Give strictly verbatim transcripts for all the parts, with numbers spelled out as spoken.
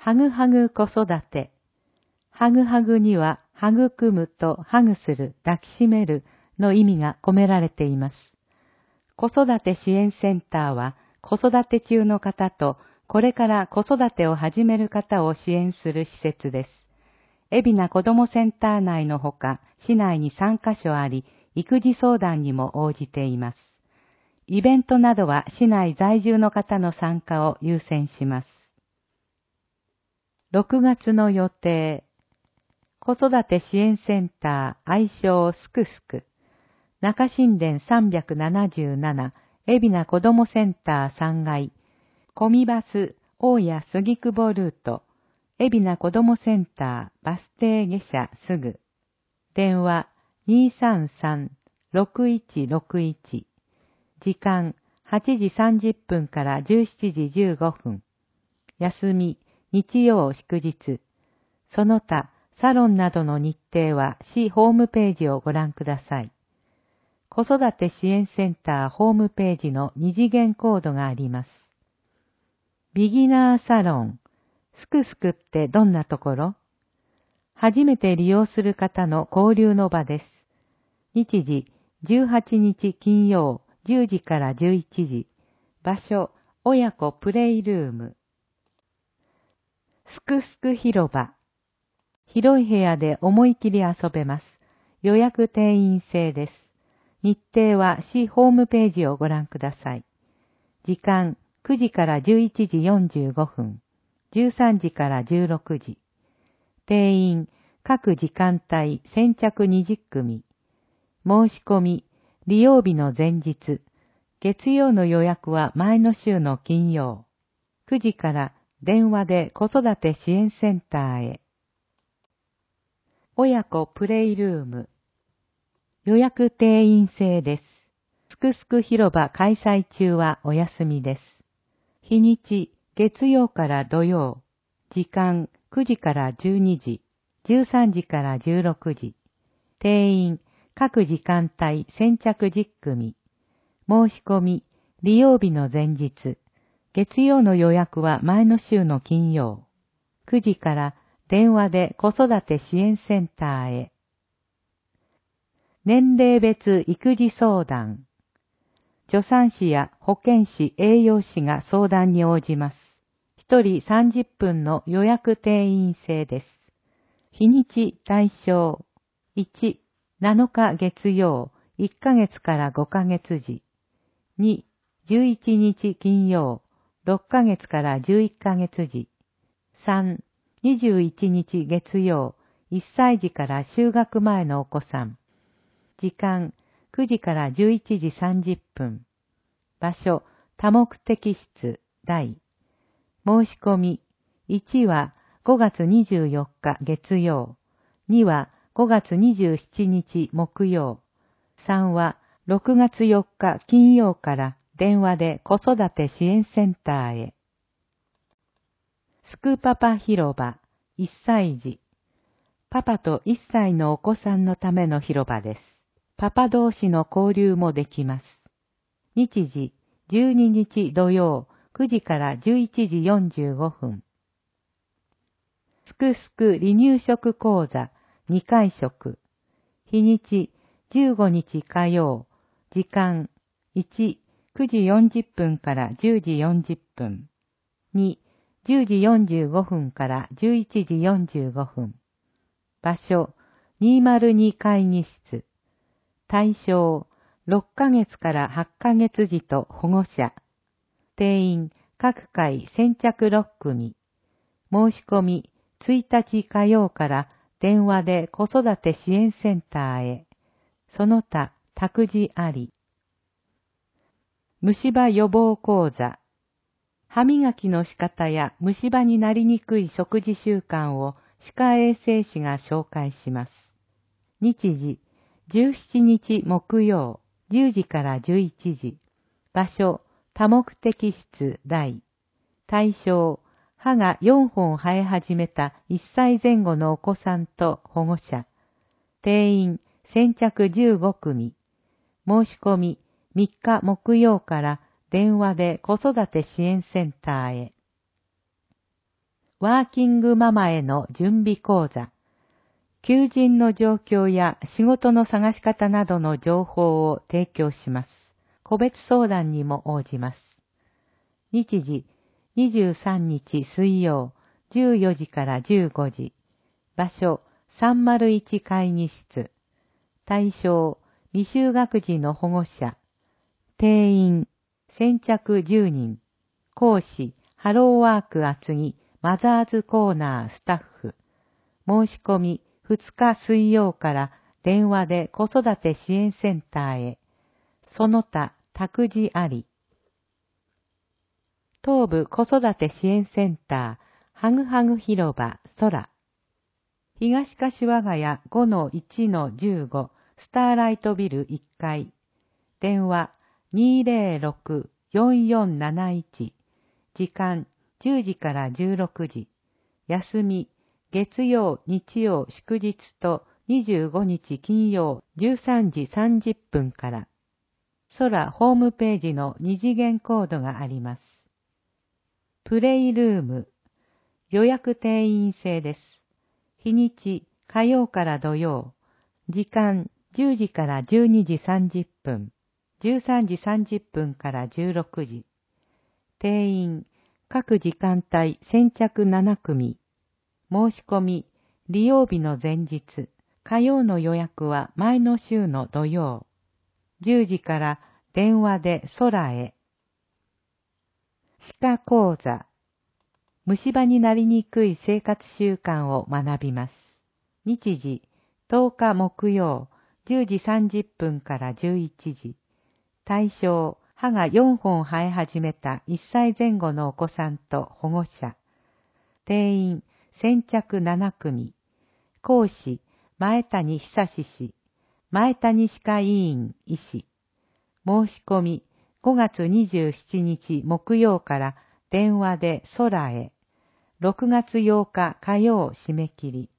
はぐはぐ子育て。はぐはぐには育むとハグする、抱きしめるの意味が込められています。子育て支援センターは子育て中の方とこれから子育てを始める方を支援する施設です。海老名子どもセンター内のほか、市内にさんカ所あり、育児相談にも応じています。イベントなどは市内在住の方の参加を優先します。ろくがつの予定。子育て支援センター愛称すくすく。中新田さんびゃくななじゅうなな海老名子どもセンターさんがい。コミバス大谷杉久保ルート。海老名子どもセンターバス停下車すぐ。電話 にーさんさんろくいちろくいち。時間はちじさんじゅっぷんからじゅうしちじじゅうごふん。休み、日曜祝日。その他、サロンなどの日程は市ホームページをご覧ください。子育て支援センターホームページの二次元コードがあります。ビギナーサロン。すくすくってどんなところ？初めて利用する方の交流の場です。日時、じゅうはちにち金曜、じゅうじからじゅういちじ。場所、親子プレイルーム。すくすく広場。広い部屋で思い切り遊べます。予約定員制です。日程は市ホームページをご覧ください。時間、くじからじゅういちじよんじゅうごふん。じゅうさんじからじゅうろくじ。定員、各時間帯先着にじゅっくみ。申し込み、利用日の前日。月曜の予約は前の週の金曜。くじから電話で子育て支援センターへ。親子プレイルーム。予約定員制です。すくすく広場開催中はお休みです。日にち、月曜から土曜。時間、くじからじゅうにじ。じゅうさんじからじゅうろくじ。定員、各時間帯先着じゅっくみ。申し込み、利用日の前日。月曜の予約は前の週の金曜。くじから電話で子育て支援センターへ。年齢別育児相談。助産師や保健師、栄養士が相談に応じます。一人さんじゅっぷんの予約定員制です。日にち対象。いち、なのか月曜、いっかげつからごかげつじ。に、じゅういちにち金曜、ろっかげつからじゅういっかげつじ。さん、にじゅういちにち月曜、いっさいじから就学前のお子さん。時間、くじからじゅういちじさんじゅっぷん。場所、多目的室、大。申し込み、いちはごがつにじゅうよっか月曜、にはごがつにじゅうしちにち木曜、さんはろくがつよっか金曜から電話で子育て支援センターへ。すくパパ広場、いっさいじ。パパといっさいのお子さんのための広場です。パパ同士の交流もできます。日時、じゅうににち土曜、くじからじゅういちじよんじゅうごふん。すくすく離乳食講座にかい食。日にち、じゅうごにち火曜。時間、いち、くじよんじゅっぷんからじゅうじよんじゅっぷん。に、じゅうじよんじゅうごふんからじゅういちじよんじゅうごふん。場所、にひゃくに会議室。対象、ろっかげつからはっかげつじと保護者。定員、各回先着ろっくみ。申し込み、いちにち火曜から電話で子育て支援センターへ。その他、託児あり。虫歯予防講座。歯磨きの仕方や虫歯になりにくい食事習慣を歯科衛生士が紹介します。日時、じゅうしちにち木曜、じゅうじからじゅういちじ。場所、多目的室大。対象、歯がよんほん生え始めたいっさいぜん後のお子さんと保護者。定員、先着じゅうごくみ。申し込み、みっか木曜から電話で子育て支援センターへ。 ワーキングママへの準備講座、求人の状況や仕事の探し方などの情報を提供します。個別相談にも応じます。日時、にじゅうさんにち水曜、じゅうよじからじゅうごじ。場所、さんまるいち会議室。対象、未就学児の保護者。定員、先着じゅうにん。講師、ハローワーク厚木マザーズコーナースタッフ。申し込み、ふつか水曜から電話で子育て支援センターへ。その他、託児あり。東部子育て支援センター、ハグハグ広場、空。東柏ヶ谷 ごのいちのじゅうご スターライトビルいっかい。電話 にーぜろろく よんよんなないち。時間じゅうじからじゅうろくじ。休み、月曜、日曜、祝日とにじゅうごにち金曜じゅうさんじさんじゅっぷんから。空ホームページの二次元コードがあります。プレイルーム。予約定員制です。日にち、火曜から土曜。時間、じゅうじからじゅうにじさんじゅっぷん。じゅうさんじさんじゅっぷんからじゅうろくじ。定員、各時間帯先着ななくみ。申し込み、利用日の前日。火曜の予約は前の週の土曜。じゅうじから電話で空へ。歯科講座。虫歯になりにくい生活習慣を学びます。日時、とおか木曜、じゅうじさんじゅっぷんからじゅういちじ。対象、歯がよんほん生え始めたいっさいぜん後のお子さんと保護者。定員、先着ななくみ。講師、前谷久志氏。前谷歯科医院医師。申し込み、ごがつにじゅうしちにち木曜から電話で空へ。ろくがつようか火曜締め切り。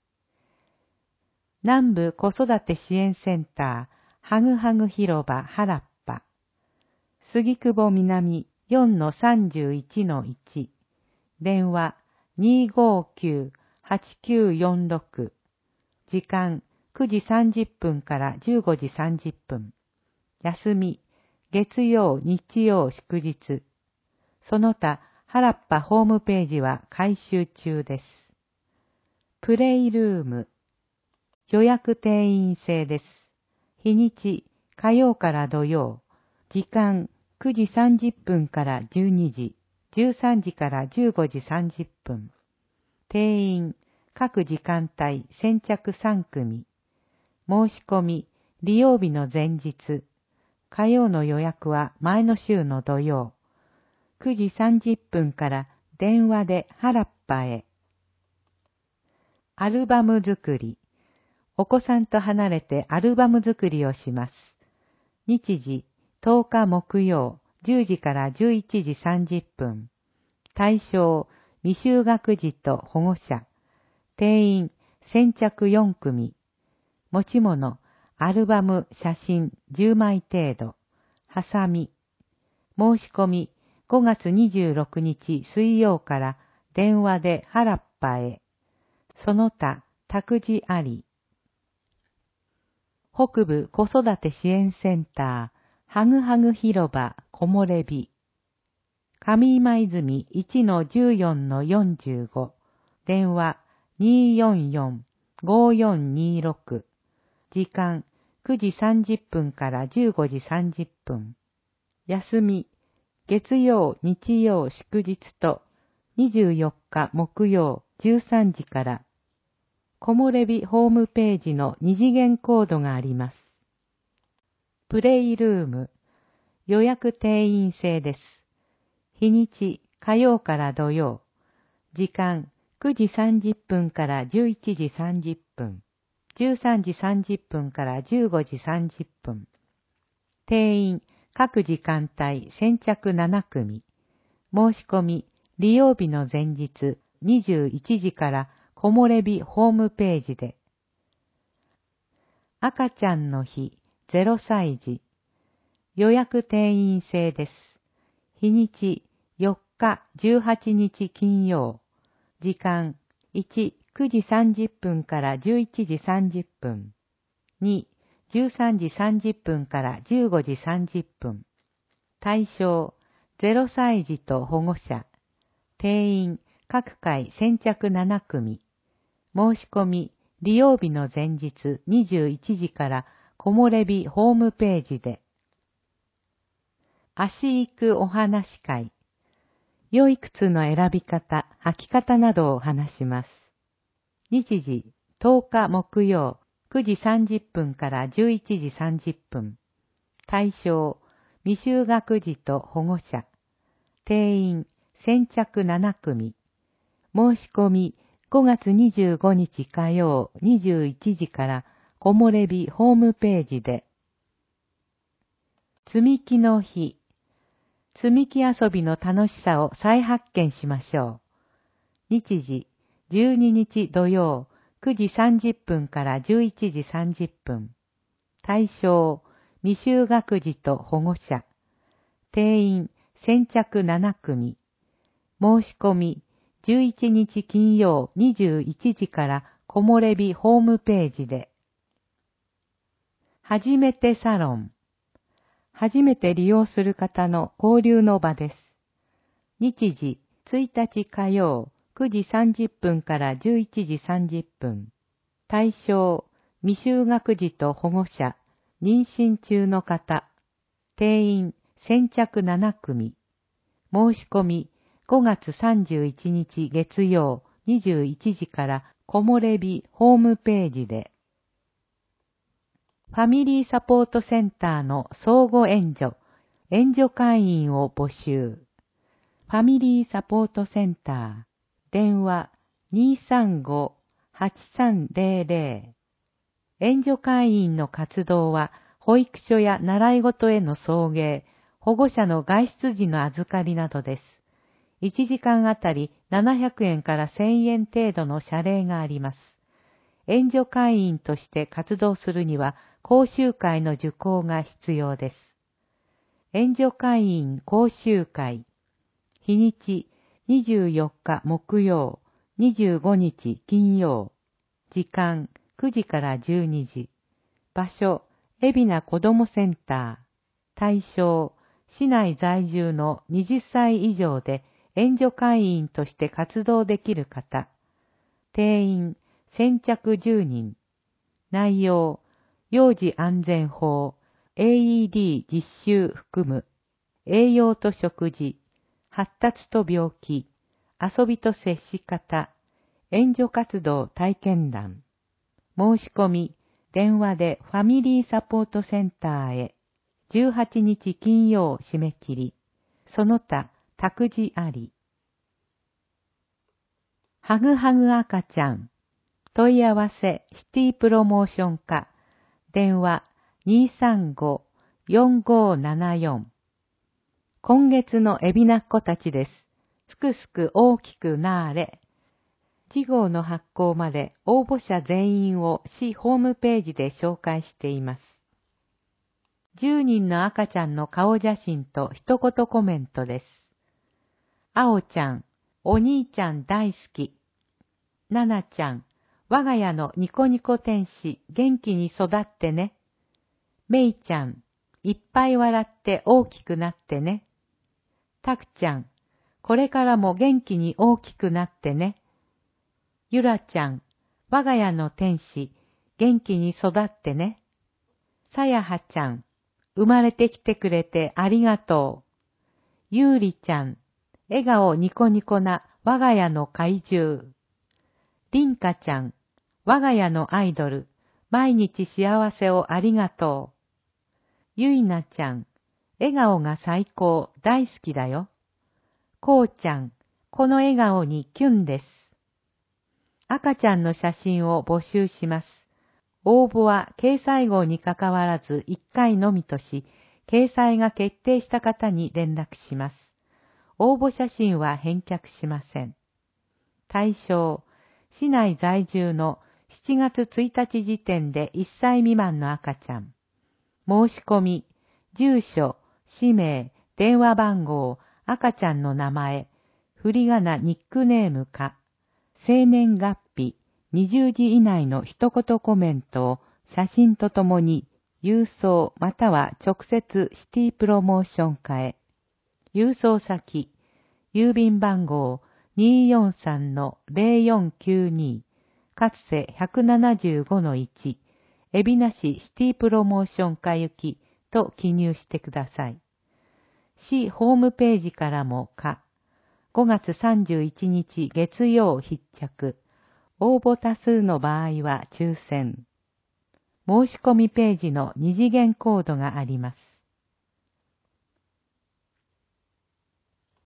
南部子育て支援センター、ハグハグ広場原っぱ。杉久保南 よんのさんじゅういちのいち。電話 にーごーきゅう はちきゅうよんろく。時間くじさんじゅっぷんからじゅうごじさんじゅっぷん。休み、月曜、日曜、祝日。その他、原っぱホームページは改修中です。プレイルーム。予約定員制です。日にち、火曜から土曜。時間、くじさんじゅっぷんからじゅうにじ、じゅうさんじからじゅうごじさんじゅっぷん。定員、各時間帯先着さんくみ。申し込み、利用日の前日。火曜の予約は前の週の土曜。くじさんじゅっぷんから電話で原っぱへ。アルバム作り。お子さんと離れてアルバム作りをします。日時、とおか木曜、じゅうじからじゅういちじさんじゅっぷん。対象、未就学児と保護者。定員、先着よんくみ。持ち物、アルバム、写真じゅうまい程度。はさみ。申し込み、ごがつにじゅうろくにち水曜から電話で原っぱへ。その他、託児あり。北部子育て支援センター、ハグハグ広場木漏れ日。上今泉 いちのじゅうよんのよんじゅうご。電話 にーよんよん ごーよんにーろく。時間くじさんじゅっぷんからじゅうごじさんじゅっぷん。休み、月曜、日曜、祝日とにじゅうよっか木曜じゅうさんじから。木漏れ日ホームページの二次元コードがあります。プレイルーム。予約定員制です。日にち、火曜から土曜。時間、くじさんじゅっぷんからじゅういちじさんじゅっぷん。じゅうさんじさんじゅっぷんからじゅうごじさんじゅっぷん。定員、各時間帯先着ななくみ。申し込み、利用日の前日にじゅういちじから木漏れ日ホームページで。赤ちゃんの日、ゼロさいじ。予約定員制です。日にち、よっかじゅうはちにち金曜。 時間、いち、くじさんじゅっぷんからじゅういちじさんじゅっぷん。に、じゅうさんじさんじゅっぷんからじゅうごじさんじゅっぷん。対象、ゼロさい児と保護者。定員、各回先着なな組。申し込み、利用日の前日にじゅういちじから木漏れ日ホームページで。足行くお話会。良い靴の選び方、履き方などを話します。日時、とおか木曜、くじさんじゅっぷんからじゅういちじさんじゅっぷん。対象、未就学児と保護者。定員、先着なな組。申し込み、ごがつにじゅうごにち火曜にじゅういちじから木漏れ日ホームページで。積み木の日。積み木遊びの楽しさを再発見しましょう。日時、じゅうににち土曜、くじさんじゅっぷんからじゅういちじさんじゅっぷん。対象、未就学児と保護者。定員、先着なな組。申し込み、じゅういちにち金曜にじゅういちじから木漏れ日ホームページで。初めてサロン。初めて利用する方の交流の場です。日時、ついたち火曜、くじさんじゅっぷんからじゅういちじさんじゅっぷん。対象、未就学児と保護者、妊娠中の方。定員、先着なな組。申し込み、ごがつさんじゅういちにち月曜にじゅういちじから木漏れ日ホームページで。ファミリーサポートセンターの相互援助、援助会員を募集。ファミリーサポートセンター、電話 にーさんごーはちさんぜろぜろ。援助会員の活動は、保育所や習い事への送迎、保護者の外出時の預かりなどです。いちじかんあたりななひゃくえんからせんえん程度の謝礼があります。援助会員として活動するには、講習会の受講が必要です。援助会員講習会。日にち、にじゅうよっか木曜、にじゅうごにち金曜。時間、くじからじゅうにじ。場所、海老名子どもセンター。対象、市内在住のはたち以上で援助会員として活動できる方。定員、先着じゅうにん。内容、幼児安全法、エーイーディー 実習含む、栄養と食事、発達と病気、遊びと接し方、援助活動体験談。申し込み、電話でファミリーサポートセンターへ。じゅうはちにち金曜締め切り。その他、託児あり。ハグハグ赤ちゃん。問い合わせシティプロモーション課。電話 にーさんごーよんごーななよん。今月の海老名っ子たちです。すくすく大きくなーれ。次号の発行まで応募者全員を市ホームページで紹介しています。じゅうにんの赤ちゃんの顔写真と一言コメントです。あおちゃん、お兄ちゃん大好き。ななちゃん、我が家のニコニコ天使、元気に育ってね。めいちゃん、いっぱい笑って大きくなってね。たくちゃん、これからも元気に大きくなってね。ゆらちゃん、我が家の天使、元気に育ってね。さやはちゃん、生まれてきてくれてありがとう。ゆうりちゃん、笑顔ニコニコな我が家の怪獣。りんかちゃん、我が家のアイドル、毎日幸せをありがとう。ゆいなちゃん、笑顔が最高、大好きだよ。こうちゃん、この笑顔にキュンです。赤ちゃんの写真を募集します。応募は掲載号にかかわらずいっかいのみとし、掲載が決定した方に連絡します。応募写真は返却しません。対象、市内在住のしちがつついたち時点でいっさい未満の赤ちゃん。申し込み、住所、氏名、電話番号、赤ちゃんの名前、振り仮名ニックネームか。 生年月日、にじゅうじ以内の一言コメントを写真とともに郵送または直接シティプロモーション課へ。郵送先、郵便番号 にーよんさんのゼロよんきゅうに、かつせ ひゃくななじゅうごのいち、海老名市シティプロモーション課行きと記入してください。市ホームページからも課。ごがつさんじゅういちにち月曜必着。応募多数の場合は抽選。申し込みページの二次元コードがあります。